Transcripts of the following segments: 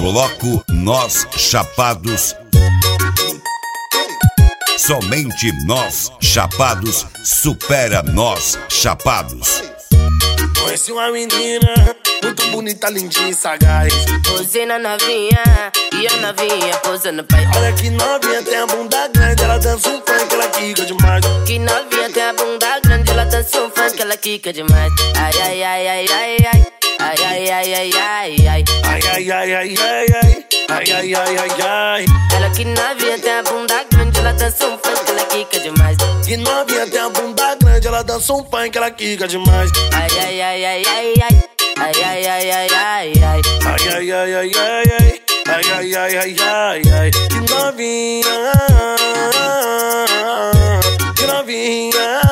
Bloco Nós Chapados. Somente Nós Chapados supera Nós Chapados. Conheci uma menina muito bonita, lindinha e sagaz. Posei na novinha e a novinha posando no pai. Olha que novinha, tem a bunda grande, ela dança um funk, ela quica demais. Que novinha tem a bunda grande, ela dança um funk, ela quica demais. Ai, ai, ai, ai, ai, ai. Ai, ai, ai, ai, ai, ai. Ai, ai, ai, ai, ai, ai. Ai, ai, ai, ai, ai. Ela que novinha tem a bunda grande, ela dança um funk, ela quica demais. Que novinha tem a bunda grande, ela dança um funk, ela quica demais. Ai, ai, ai, ai, ai, ai. Ai, ai, ai, ai, ai, ai. Ai, ai, ai, ai, ai, ai. Ai, ai, ai, ai, ai, ai. Que novinha. Que novinha.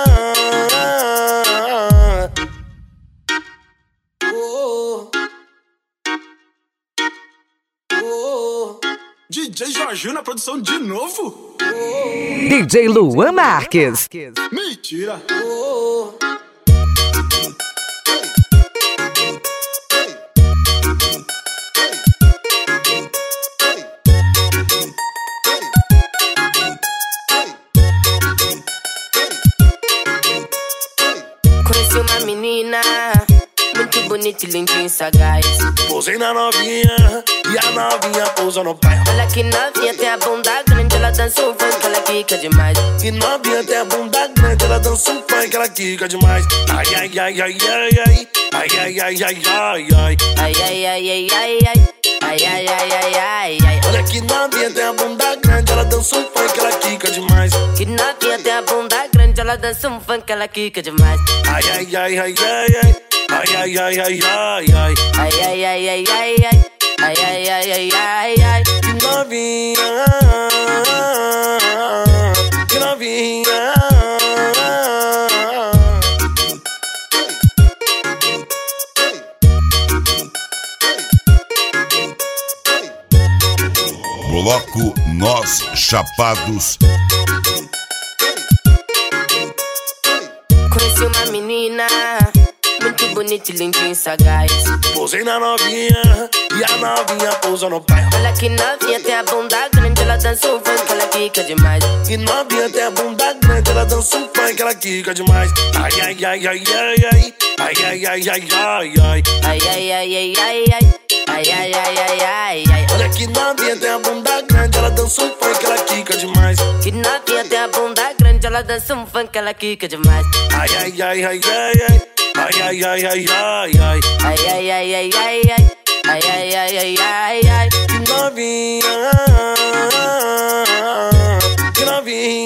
DJ Jorginho na produção de novo? DJ Luan Marques. Mentira! Conheci uma menina muito bonita e lindinha e sagaz. Posei na novinha e a novinha pousa no pai. Olha que novinha tem a bunda grande, ela dança um funk, ela quica demais. Que novinha tem a bunda grande, ela dança um funk, ela quica demais. Ai, ai, ai, ai, ai, ai. Ai, ai, ai, ai, ai, ai. Ai, ai, ai, ai, ai, ai. Ai, ai, ai, ai, ai, ai. Olha que novinha tem a bunda grande, ela dança um funk, ela quica demais. Que novinha tem a bunda grande, ela dança um funk, ela quica demais. Ai, ai, ai, ai, ai, ai. Ai, ai, ai, ai, ai, ai. Ai, ai, ai, ai, ai, ai. Ai, ai, ai, ai, ai, ai. Que novinha. Que novinha. Bloco Nós Chapados. Conheci uma menina muito bonita e lindinha e sagaz. Posei na novinha e a novinha pousa no pai. Olha que novinha tem a bunda grande, ela dança um funk, ela quica demais. Que novinha tem a bunda grande, ela dança um funk, ela quica demais. Ai, ai, ai, ai, ai, ai. Ai, ai, ai, ai, ai, ai. Ai, ai, ai, ai, ai, ai. Ai, ai, ai, ai, ai, ai. Olha que novinha tem a bunda grande, ela dança um funk, ela quica demais. Que novinha tem a bunda grande, ela dança um funk, ela quica demais. Ai, ai, ai, ai, ai, ai. Ai, ai, ai, ai, ai, ai. Ai, ai, ai, ai, ai, ai. Ai, ai, ai, ai, ai, ai. Que novinha. Que novinha.